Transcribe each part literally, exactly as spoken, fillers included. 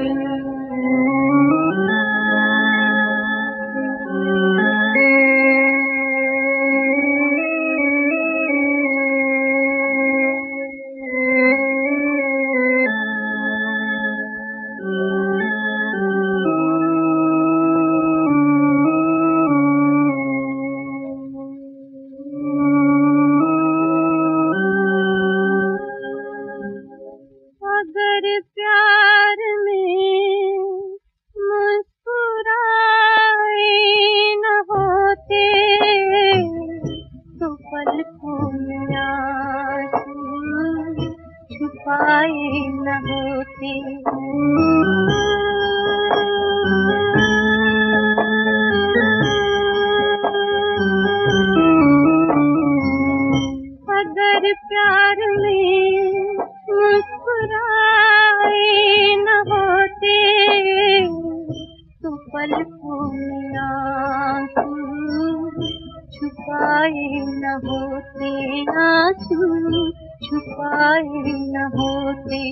अगर प्यार में मुस्कुराए न होते तो पलकों में आंसू छुपाए न होते। अगर प्यार में मुस्कुराए न होते तो पलकों में आंसू छुपाए न होते, आंसू छुपाए न होते।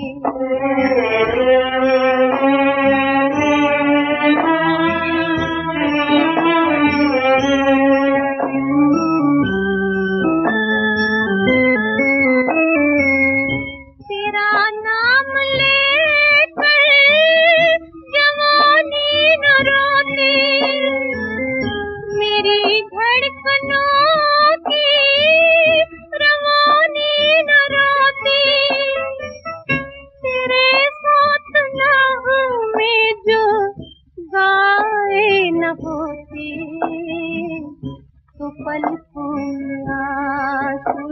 तो पलकों में आंसू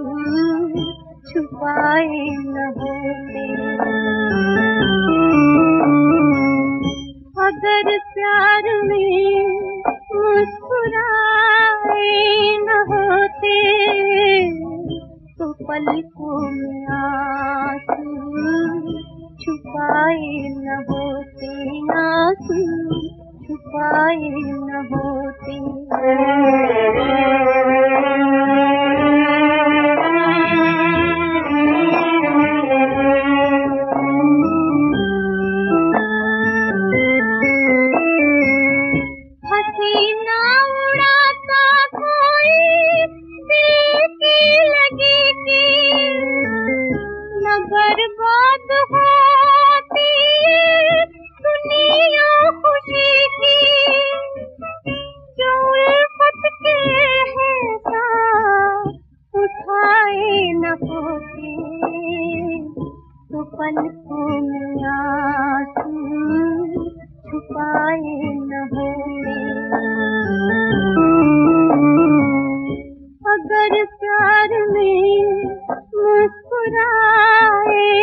छुपाए न होते। अगर प्यार में मुस्कुराए न होते तो पलकों में आंसू छुपाए न होते, आंसू छुपाए न होते। हसीना उड़ाता कोई दिल की लगी की न बर्बाद होती दुनिया खुशी की। जो उल्फत के है साथ उठाए न होते तो पलकों में आंसू छुपाए न होते। अगर प्यार में मुस्कुराए